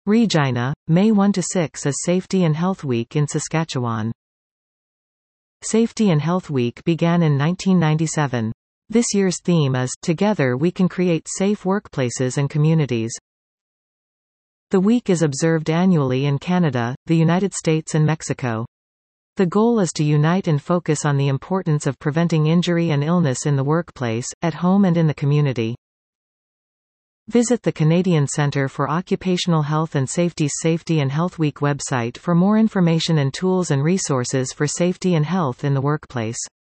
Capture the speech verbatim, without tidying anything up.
Regina, May first to sixth is Safety and Health Week in Saskatchewan. Safety and Health Week began in nineteen ninety-seven. This year's theme is, Together we can create safe workplaces and communities. The week is observed annually in Canada, the United States and Mexico. The goal is to unite and focus on the importance of preventing injury and illness in the workplace, at home and in the community. Visit the Canadian Centre for Occupational Health and Safety's Safety and Health Week website for more information and tools and resources for safety and health in the workplace.